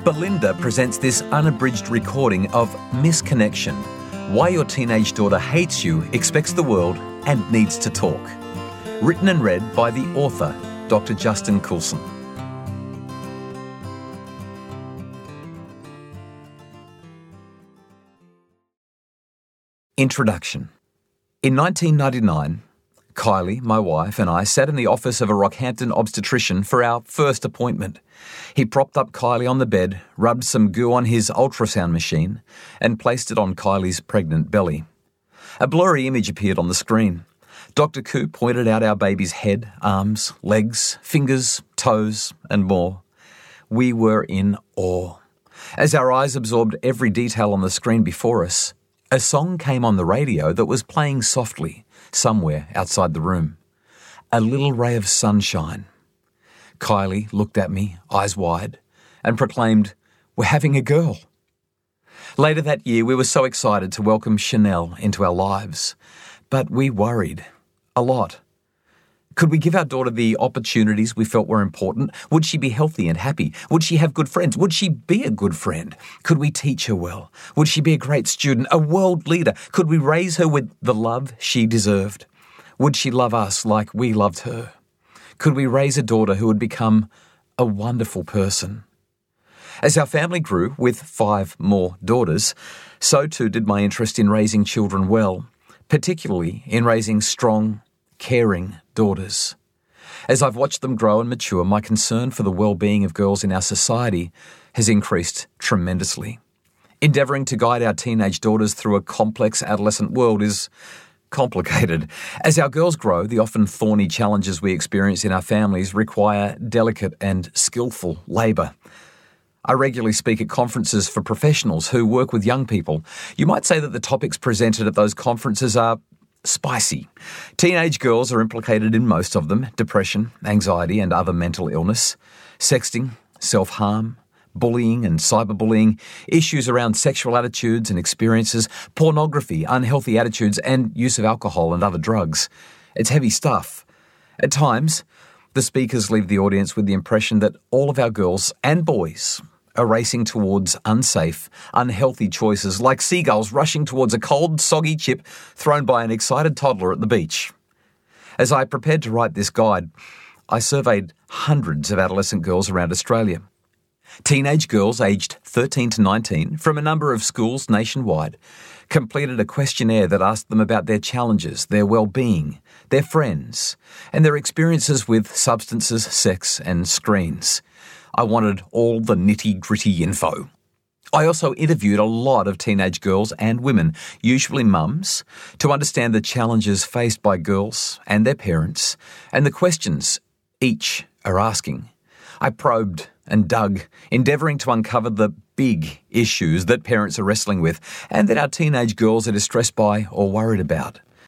Belinda presents this unabridged recording of Misconnection, Why Your Teenage Daughter Hates You, Expects the World and Needs to Talk. Written and read by the author, Dr. Justin Coulson. Introduction. In 1999, Kylie, my wife, and I sat in the office of a Rockhampton obstetrician for our first appointment. He propped up Kylie on the bed, rubbed some goo on his ultrasound machine, and placed it on Kylie's pregnant belly. A blurry image appeared on the screen. Dr. Koo pointed out our baby's head, arms, legs, fingers, toes, and more. We were in awe. As our eyes absorbed every detail on the screen before us, a song came on the radio that was playing softly somewhere outside the room. A little ray of sunshine. Kylie looked at me, eyes wide, and proclaimed, "We're having a girl." Later that year, we were so excited to welcome Chanel into our lives, but we worried a lot. Could we give our daughter the opportunities we felt were important? Would she be healthy and happy? Would she have good friends? Would she be a good friend? Could we teach her well? Would she be a great student, a world leader? Could we raise her with the love she deserved? Would she love us like we loved her? Could we raise a daughter who would become a wonderful person? As our family grew, with 5 more daughters, so too did my interest in raising children well, particularly in raising strong, caring daughters. As I've watched them grow and mature, my concern for the well-being of girls in our society has increased tremendously. Endeavouring to guide our teenage daughters through a complex adolescent world is complicated. As our girls grow, the often thorny challenges we experience in our families require delicate and skillful labour. I regularly speak at conferences for professionals who work with young people. You might say that the topics presented at those conferences are spicy. Teenage girls are implicated in most of them: depression, anxiety and other mental illness, sexting, self-harm, bullying and cyberbullying, issues around sexual attitudes and experiences, pornography, unhealthy attitudes and use of alcohol and other drugs. It's heavy stuff. At times, the speakers leave the audience with the impression that all of our girls and boys are racing towards unsafe, unhealthy choices like seagulls rushing towards a cold, soggy chip thrown by an excited toddler at the beach. As I prepared to write this guide, I surveyed hundreds of adolescent girls around Australia. Teenage girls aged 13 to 19 from a number of schools nationwide completed a questionnaire that asked them about their challenges, their well-being, their friends, and their experiences with substances, sex, and screens. I wanted all the nitty-gritty info. I also interviewed a lot of teenage girls and women, usually mums, to understand the challenges faced by girls and their parents and the questions each are asking. I probed and dug, endeavouring to uncover the big issues that parents are wrestling with and that our teenage girls are distressed by or worried about.